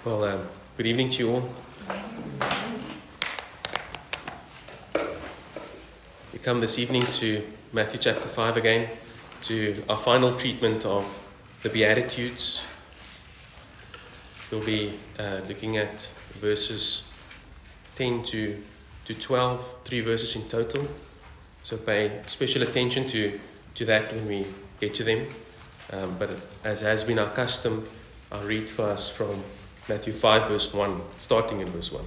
Good evening to you all. We come this evening to Matthew chapter 5 again, to our final treatment of the Beatitudes. We'll be looking at verses 10 to 12, 3 verses in total. So pay special attention to that when we get to them. But as has been our custom, I'll read for us from Matthew 5 verse 1, starting in verse 1.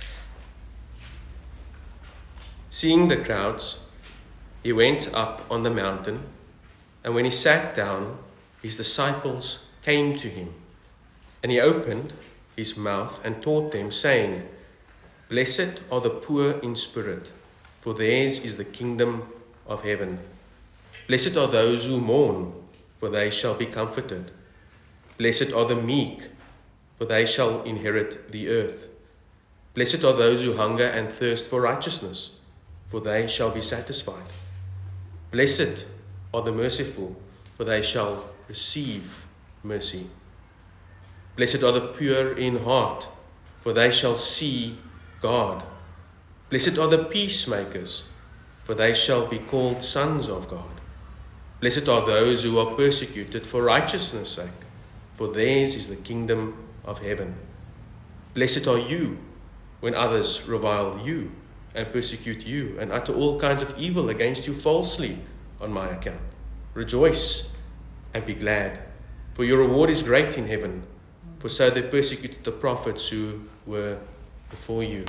Seeing the crowds, he went up on the mountain, and when he sat down, his disciples came to him. And he opened his mouth and taught them, saying, Blessed are the poor in spirit, for theirs is the kingdom of heaven. Blessed are those who mourn, for they shall be comforted. Blessed are the meek, for they shall inherit the earth. Blessed are those who hunger and thirst for righteousness, for they shall be satisfied. Blessed are the merciful, for they shall receive mercy. Blessed are the pure in heart, for they shall see God. Blessed are the peacemakers, for they shall be called sons of God. Blessed are those who are persecuted for righteousness' sake, for theirs is the kingdom of heaven. Blessed are you when others revile you and persecute you and utter all kinds of evil against you falsely on my account. Rejoice and be glad, for your reward is great in heaven, for so they persecuted the prophets who were before you.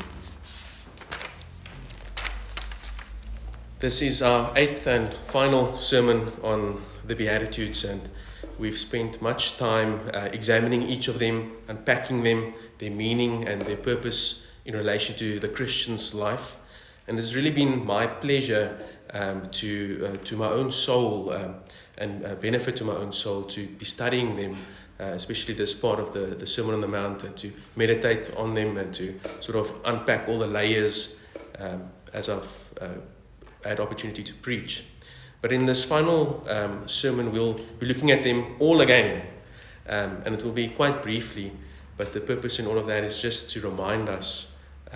This is our 8th and final sermon on the Beatitudes, and we've spent much time examining each of them, unpacking them, their meaning and their purpose in relation to the Christian's life. And it's really been my pleasure to my own soul and benefit to my own soul to be studying them, especially this part of the Sermon on the Mount, and to meditate on them and to sort of unpack all the layers as I've had opportunity to preach. But in this final sermon, we'll be looking at them all again, and it will be quite briefly, but the purpose in all of that is just to remind us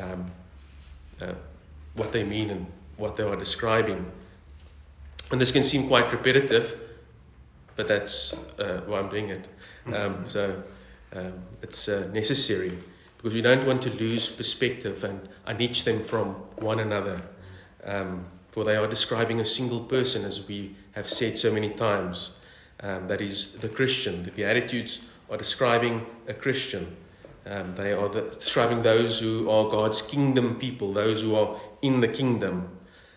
what they mean and what they are describing. And this can seem quite repetitive, but that's why I'm doing it. It's necessary, because we don't want to lose perspective and unhitch them from one another. For they are describing a single person, as we have said so many times. That is the Christian. The Beatitudes are describing a Christian. They are describing those who are God's kingdom people, those who are in the kingdom.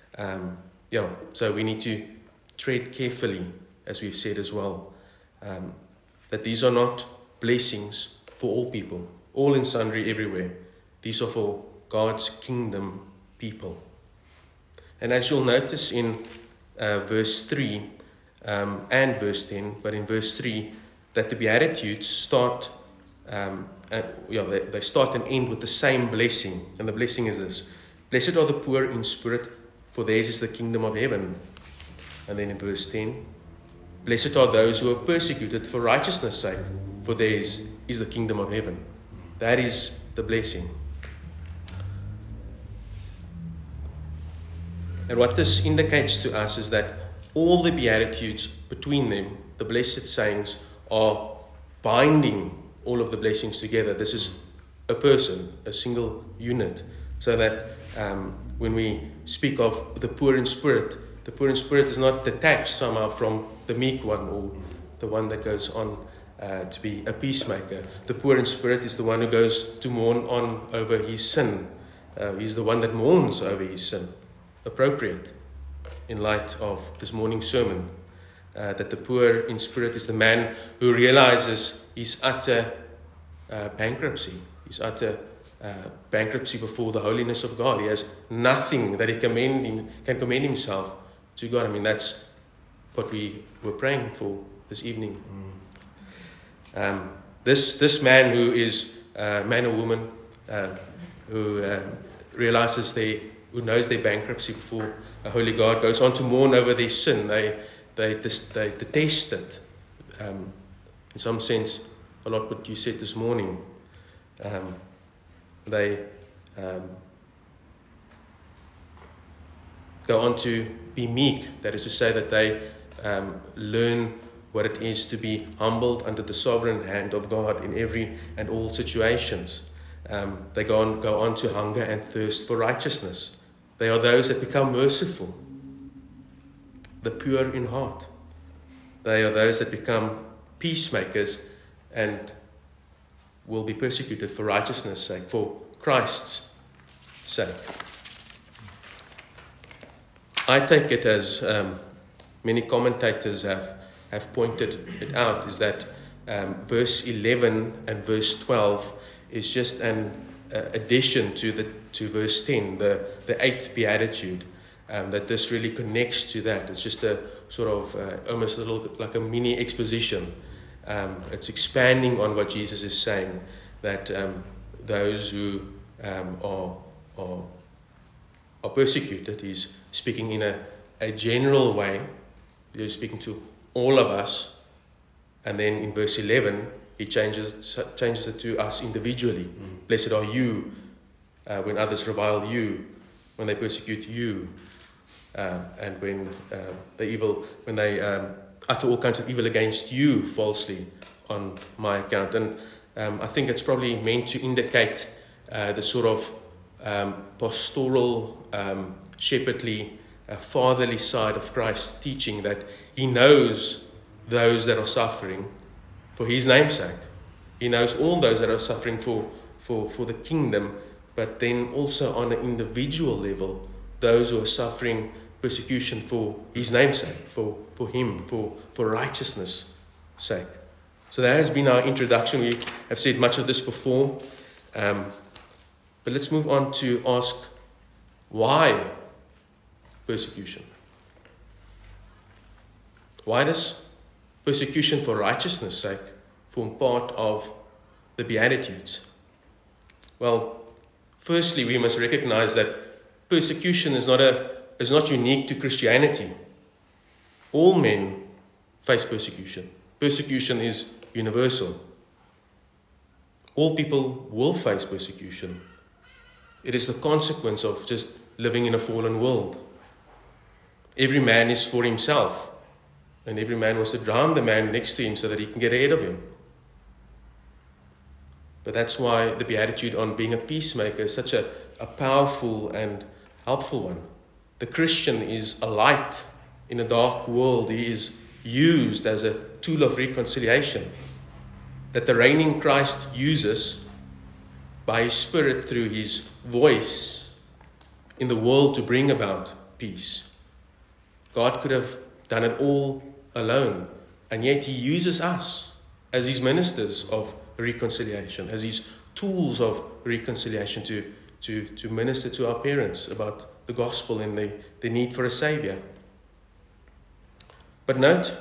So we need to tread carefully, as we've said as well, that these are not blessings for all people, all and sundry everywhere. These are for God's kingdom people. And as you'll notice in verse 3 and verse 10, but in verse 3, that the Beatitudes start, they start and end with the same blessing. And the blessing is this: Blessed are the poor in spirit, for theirs is the kingdom of heaven. And then in verse 10, Blessed are those who are persecuted for righteousness' sake, for theirs is the kingdom of heaven. That is the blessing. And what this indicates to us is that all the Beatitudes between them, the blessed sayings, are binding all of the blessings together. This is a person, a single unit. So that when we speak of the poor in spirit is not detached somehow from the meek one or the one that goes on to be a peacemaker. The poor in spirit is the one who goes to mourn on over his sin. He's the one that mourns over his sin. Appropriate in light of this morning's sermon, that the poor in spirit is the man who realizes his utter bankruptcy, bankruptcy before the holiness of God. He has nothing that he can commend himself to God. I mean, that's what we were praying for this evening. This man who is man or woman who realizes who knows their bankruptcy before a holy God, goes on to mourn over their sin. They detest it. In some sense, a lot what you said this morning. They go on to be meek. That is to say that they learn what it is to be humbled under the sovereign hand of God in every and all situations. They go on to hunger and thirst for righteousness. They are those that become merciful, the pure in heart. They are those that become peacemakers and will be persecuted for righteousness' sake, for Christ's sake. I take it, as many commentators have pointed it out, is that verse 11 and verse 12 is just an addition to verse 10, the 8th beatitude, that this really connects to that. It's just a sort of almost a little like a mini exposition. It's expanding on what Jesus is saying, that those who are persecuted, he's speaking in a general way. He's speaking to all of us. And then in verse 11, he changes it to us individually. Blessed are you when others revile you, when they persecute you, and when they utter all kinds of evil against you falsely on my account. And I think it's probably meant to indicate the sort of pastoral, shepherdly, fatherly side of Christ's teaching, that he knows those that are suffering for his name's sake. He knows all those that are suffering for the kingdom, but then also on an individual level, those who are suffering persecution for his name's sake, for him, for righteousness' sake. So that has been our introduction. We have said much of this before. But let's move on to ask, why persecution? Why does persecution for righteousness' sake form part of the Beatitudes? Well, firstly, we must recognize that persecution is not unique to Christianity. All men face persecution. Persecution is universal. All people will face persecution. It is the consequence of just living in a fallen world. Every man is for himself, and every man wants to drown the man next to him so that he can get ahead of him. But that's why the Beatitude on being a peacemaker is such a powerful and helpful one. The Christian is a light in a dark world. He is used as a tool of reconciliation that the reigning Christ uses by his Spirit through his voice in the world to bring about peace. God could have done it all alone, and yet he uses us as his ministers of reconciliation, as his tools of reconciliation to minister to our parents about the gospel and the need for a Savior. But note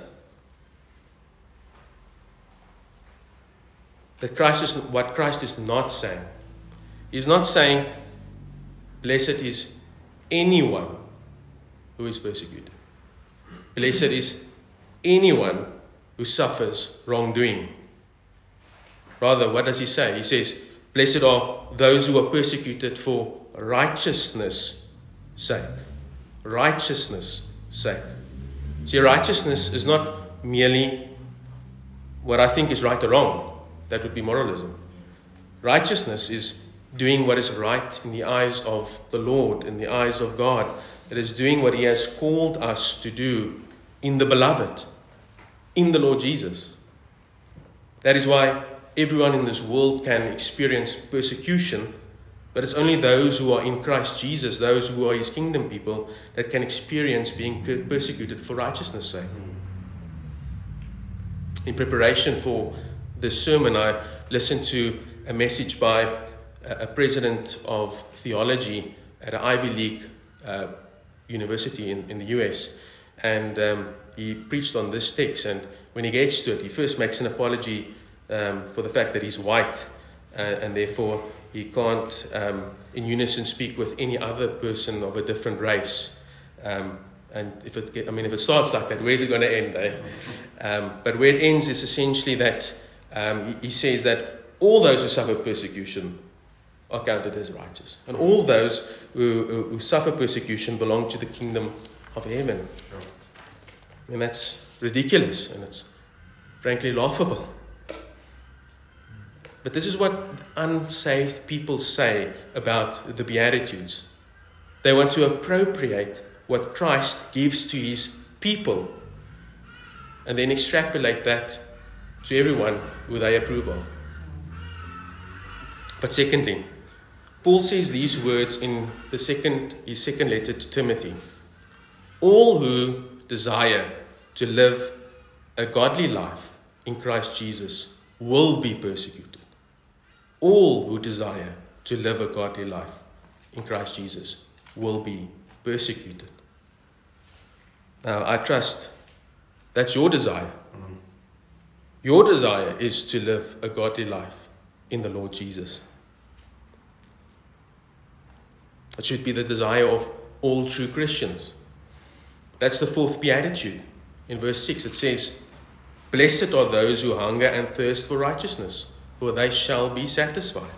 that what Christ is not saying. He's not saying, blessed is anyone who is persecuted. Blessed is anyone who suffers wrongdoing. Rather, what does he say? He says, blessed are those who are persecuted for righteousness' sake. Righteousness' sake. See, righteousness is not merely what I think is right or wrong. That would be moralism. Righteousness is doing what is right in the eyes of the Lord, in the eyes of God. It is doing what he has called us to do in the beloved, in the Lord Jesus. That is why everyone in this world can experience persecution, but it's only those who are in Christ Jesus, those who are his kingdom people, that can experience being persecuted for righteousness' sake. In preparation for this sermon, I listened to a message by a president of theology at an Ivy League university in the US, and he preached on this text. And when he gets to it, he first makes an apology for the fact that he's white, and therefore he can't in unison speak with any other person of a different race. And if it starts like that, where's it going to end? But where it ends is essentially that he says that all those who suffer persecution are counted as righteous. And all those who suffer persecution belong to the kingdom of heaven. And that's ridiculous, and it's frankly laughable. But this is what unsaved people say about the Beatitudes. They want to appropriate what Christ gives to his people and then extrapolate that to everyone who they approve of. But secondly, Paul says these words in his second letter to Timothy. All who desire to live a godly life in Christ Jesus will be persecuted. All who desire to live a godly life in Christ Jesus will be persecuted. Now, I trust that's your desire. Your desire is to live a godly life in the Lord Jesus. It should be the desire of all true Christians. That's the fourth beatitude. In verse 6 it says, "Blessed are those who hunger and thirst for righteousness, for they shall be satisfied."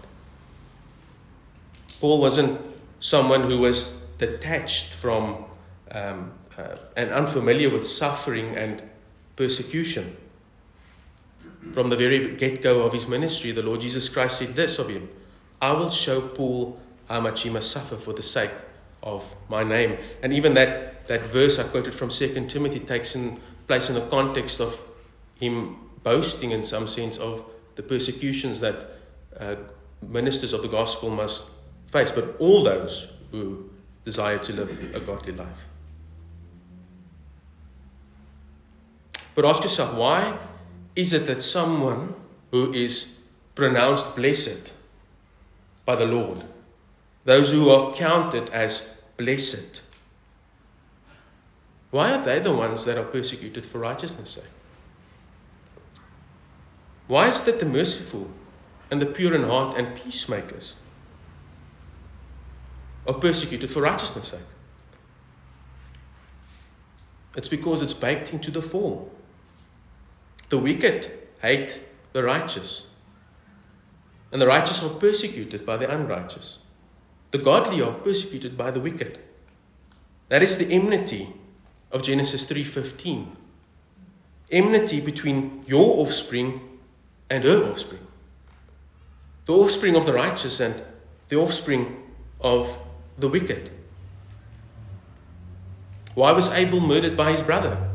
Paul wasn't someone who was detached from and unfamiliar with suffering and persecution. From the very get-go of his ministry, the Lord Jesus Christ said this of him, "I will show Paul how much he must suffer for the sake of my name." And even that verse I quoted from 2 Timothy takes place in the context of him boasting in some sense of the persecutions that ministers of the gospel must face, but all those who desire to live a godly life. But ask yourself, why is it that someone who is pronounced blessed by the Lord, those who are counted as blessed, why are they the ones that are persecuted for righteousness' sake? Why is it that the merciful and the pure in heart and peacemakers are persecuted for righteousness' sake? It's because it's baked into the fall. The wicked hate the righteous, and the righteous are persecuted by the unrighteous. The godly are persecuted by the wicked. That is the enmity of Genesis 3:15. Enmity between your offspring and her offspring. The offspring of the righteous and the offspring of the wicked. Why was Abel murdered by his brother?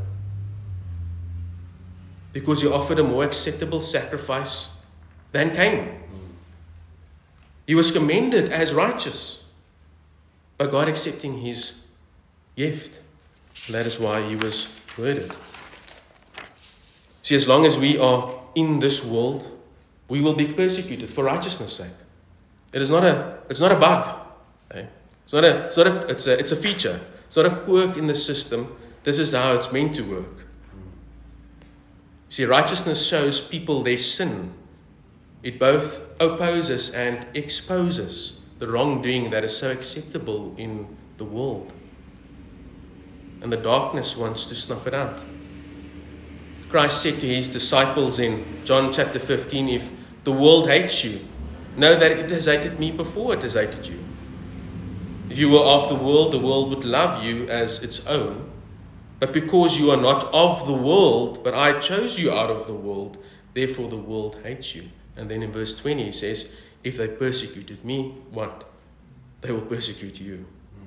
Because he offered a more acceptable sacrifice than Cain. He was commended as righteous by God accepting his gift. And that is why he was murdered. See, as long as we are in this world, we will be persecuted for righteousness' sake. It's not a bug. It's a feature. It's not a quirk in the system. This is how it's meant to work. See, righteousness shows people their sin. It both opposes and exposes the wrongdoing that is so acceptable in the world. And the darkness wants to snuff it out. Christ said to his disciples in John chapter 15, "If the world hates you, know that it has hated me before it has hated you. If you were of the world would love you as its own. But because you are not of the world, but I chose you out of the world, therefore the world hates you." And then in verse 20 he says, "If they persecuted me, what? They will persecute you."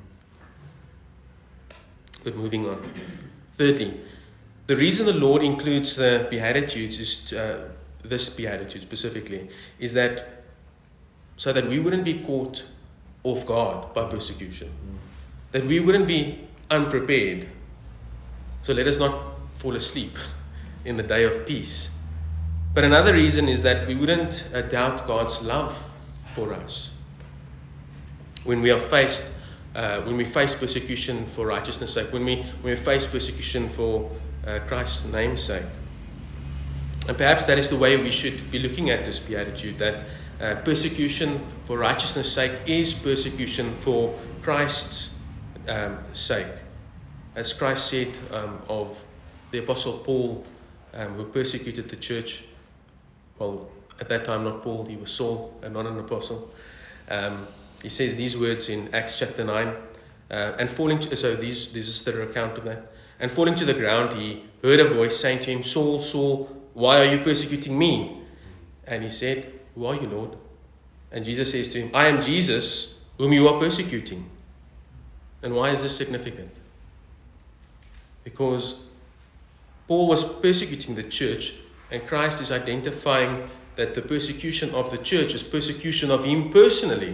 But moving on. Thirdly, the reason the Lord includes the Beatitudes, this Beatitude specifically, is that so that we wouldn't be caught off guard by persecution. That we wouldn't be unprepared. So let us not fall asleep in the day of peace. But another reason is that we wouldn't doubt God's love for us. When we face persecution for righteousness' sake, when we face persecution for Christ's name's sake. And perhaps that is the way we should be looking at this beatitude, that persecution for righteousness' sake is persecution for Christ's sake. As Christ said of the Apostle Paul, who persecuted the church, at that time not Paul, he was Saul and not an apostle. He says these words in Acts chapter 9, and falling to, so this is the account of that. And falling to the ground, he heard a voice saying to him, Saul, Saul, why are you persecuting me? And he said, who are you, Lord? And Jesus says to him, I am Jesus, whom you are persecuting. And why is this significant? Because Paul was persecuting the church, and Christ is identifying that the persecution of the church is persecution of him personally.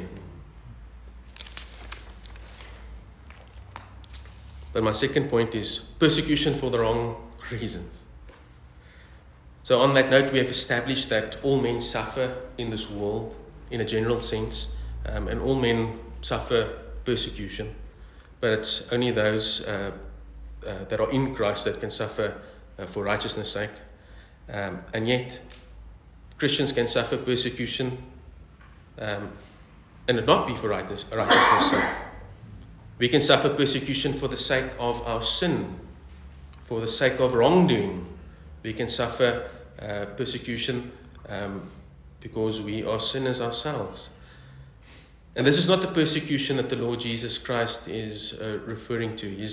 But my second point is persecution for the wrong reasons. So on that note, we have established that all men suffer in this world, in a general sense, and all men suffer persecution. But it's only those that are in Christ that can suffer for righteousness' sake. And yet, Christians can suffer persecution and it not be for righteousness' sake. We can suffer persecution for the sake of our sin, for the sake of wrongdoing. We can suffer persecution because we are sinners ourselves. And this is not the persecution that the Lord Jesus Christ is referring to.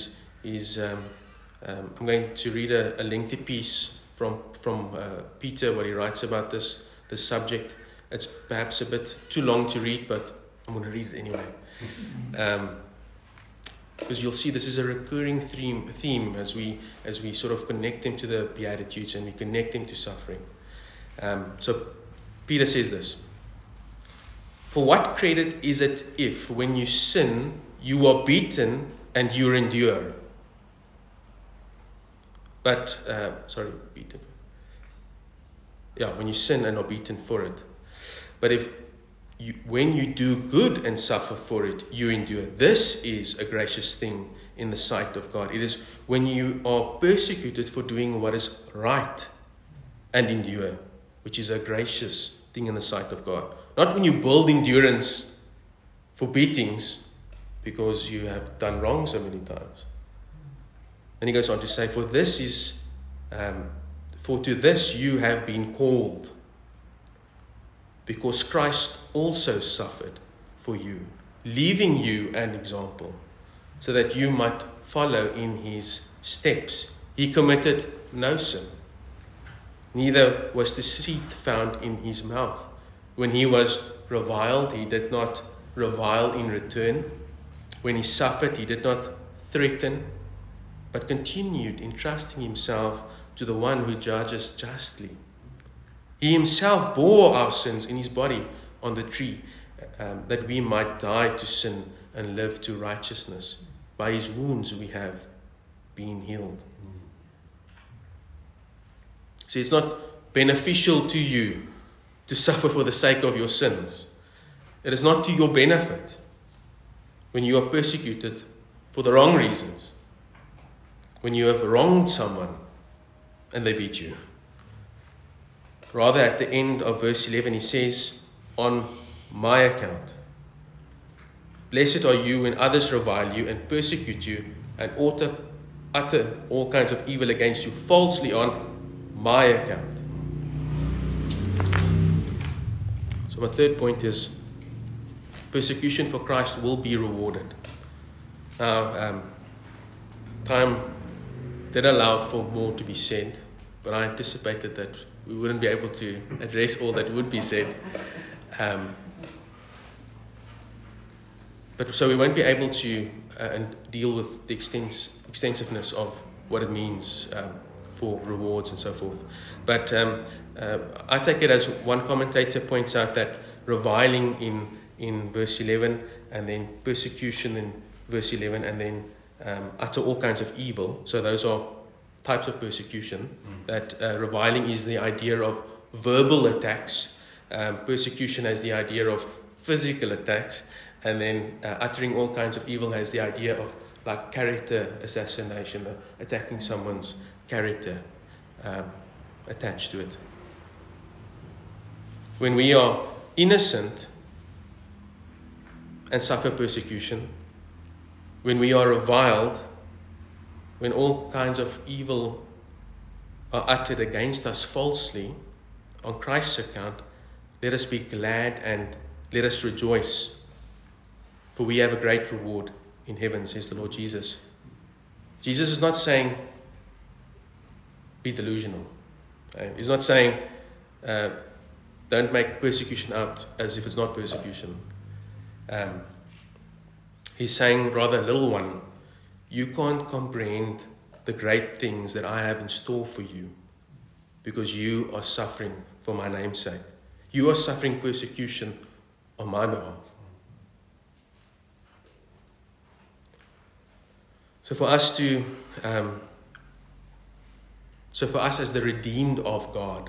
I'm going to read a lengthy piece from Peter, what he writes about this subject. It's perhaps a bit too long to read, but I'm going to read it anyway. Because you'll see this is a recurring theme as we sort of connect him to the Beatitudes and we connect him to suffering. So Peter says this: for what credit is it if, when you sin, you are beaten and you endure? But, beaten. Yeah, when you sin and are beaten for it. But when you do good and suffer for it, you endure. This is a gracious thing in the sight of God. It is when you are persecuted for doing what is right and endure, which is a gracious thing in the sight of God. Not when you build endurance for beatings because you have done wrong so many times. And he goes on to say, for to this you have been called, because Christ also suffered for you, leaving you an example, so that you might follow in his steps. He committed no sin, neither was deceit found in his mouth. When he was reviled, he did not revile in return. When he suffered, he did not threaten, but continued entrusting himself to the one who judges justly. He himself bore our sins in his body on the tree, that we might die to sin and live to righteousness. By his wounds we have been healed. See, it's not beneficial to you to suffer for the sake of your sins. It is not to your benefit when you are persecuted for the wrong reasons. When you have wronged someone and they beat you. Rather, at the end of verse 11, he says, on my account. Blessed are you when others revile you and persecute you and utter all kinds of evil against you falsely on my account. So my third point is persecution for Christ will be rewarded. Now, time did allow for more to be said, but I anticipated that we wouldn't be able to address all that would be said. But so we won't be able to deal with the extensiveness of what it means for rewards and so forth. But I take it as one commentator points out that reviling in verse 11, and then persecution in verse 11, and then utter all kinds of evil. So those are types of persecution. That reviling is the idea of verbal attacks. Persecution has the idea of physical attacks. And then uttering all kinds of evil has the idea of like character assassination, attacking someone's character attached to it. When we are innocent and suffer persecution, when we are reviled, when all kinds of evil are uttered against us falsely on Christ's account, let us be glad and let us rejoice, for we have a great reward in heaven, says the Lord Jesus. Jesus is not saying, be delusional. He's not saying, don't make persecution out as if it's not persecution. He's saying, rather, little one, you can't comprehend the great things that I have in store for you because you are suffering for my name's sake. You are suffering persecution on my behalf. So for us as the redeemed of God,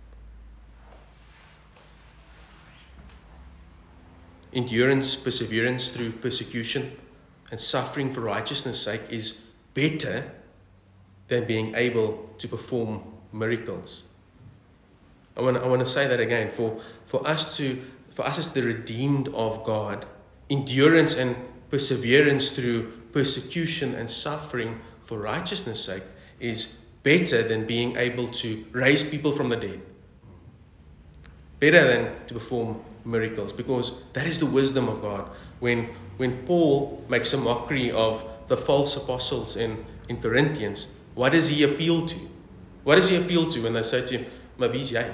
endurance, perseverance through persecution and suffering for righteousness' sake is better than being able to perform miracles. I want to say that again. For us as the redeemed of God, endurance and perseverance through persecution and suffering for righteousness' sake is better than being able to raise people from the dead. Better than to perform miracles, because that is the wisdom of God. When Paul makes a mockery of the false apostles in Corinthians, what does he appeal to? What does he appeal to when they say to him, "Maar wie is jy?"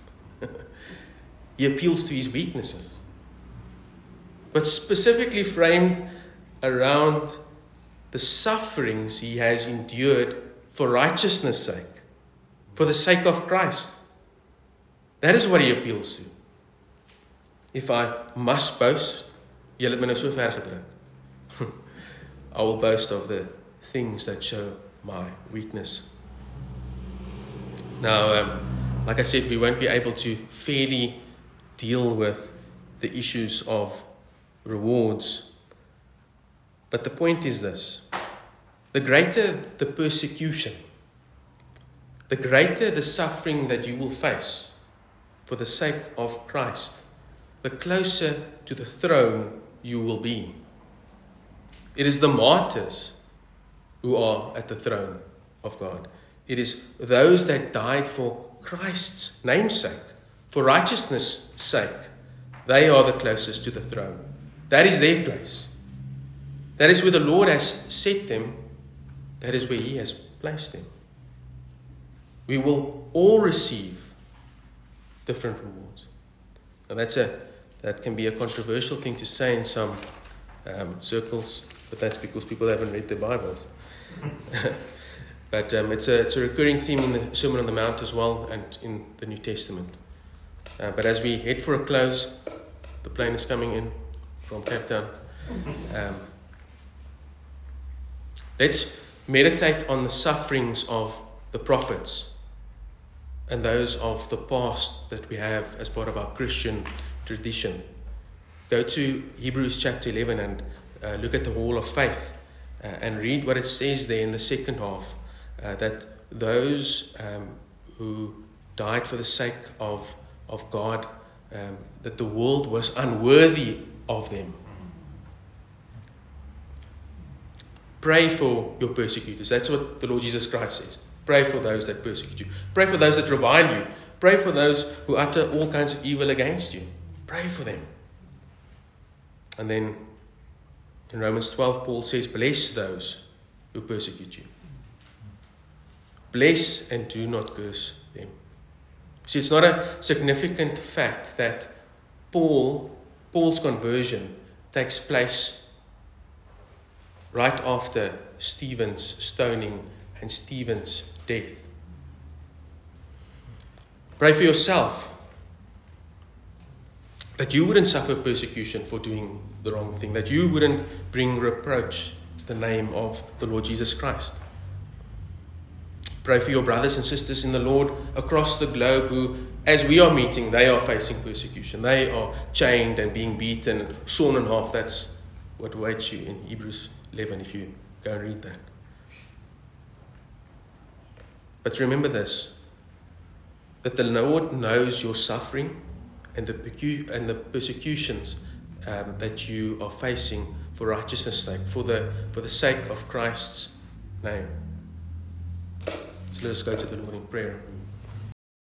He appeals to his weaknesses, but specifically framed around the sufferings he has endured for righteousness' sake, for the sake of Christ. That is what he appeals to. If I must boast, julle het my nou so ver gedruk. I will boast of the things that show my weakness. Now, like I said, we won't be able to fairly deal with the issues of rewards. But the point is this: the greater the persecution, the greater the suffering that you will face for the sake of Christ, the closer to the throne you will be. It is the martyrs who are at the throne of God. It is those that died for Christ's name's sake, for righteousness' sake. They are the closest to the throne. That is their place. That is where the Lord has set them. That is where He has placed them. We will all receive different rewards. Now that can be a controversial thing to say in some circles, but that's because people haven't read their Bibles. But it's a recurring theme in the Sermon on the Mount as well, and in the New Testament. But as we head for a close, the plane is coming in from Cape Town. Let's meditate on the sufferings of the prophets and those of the past that we have as part of our Christian tradition. Go to Hebrews chapter 11 and look at the Hall of Faith and read what it says there in the second half, that those who died for the sake of God, that the world was unworthy of them. Pray for your persecutors. That's what the Lord Jesus Christ says. Pray for those that persecute you. Pray for those that revile you. Pray for those who utter all kinds of evil against you. Pray for them. And then in Romans 12, Paul says, bless those who persecute you. Bless and do not curse them. See, it's not a significant fact that Paul's conversion takes place right after Stephen's stoning and Stephen's death. Pray for yourself that you wouldn't suffer persecution for doing the wrong thing, that you wouldn't bring reproach to the name of the Lord Jesus Christ. Pray for your brothers and sisters in the Lord across the globe who, as we are meeting, they are facing persecution. They are chained and being beaten and sawn in half. That's what awaits you in Hebrews 11 if you go and read that. But remember this, that the Lord knows your suffering and the persecutions that you are facing for righteousness' sake, for the sake of Christ's name. So let us go to the Lord in prayer.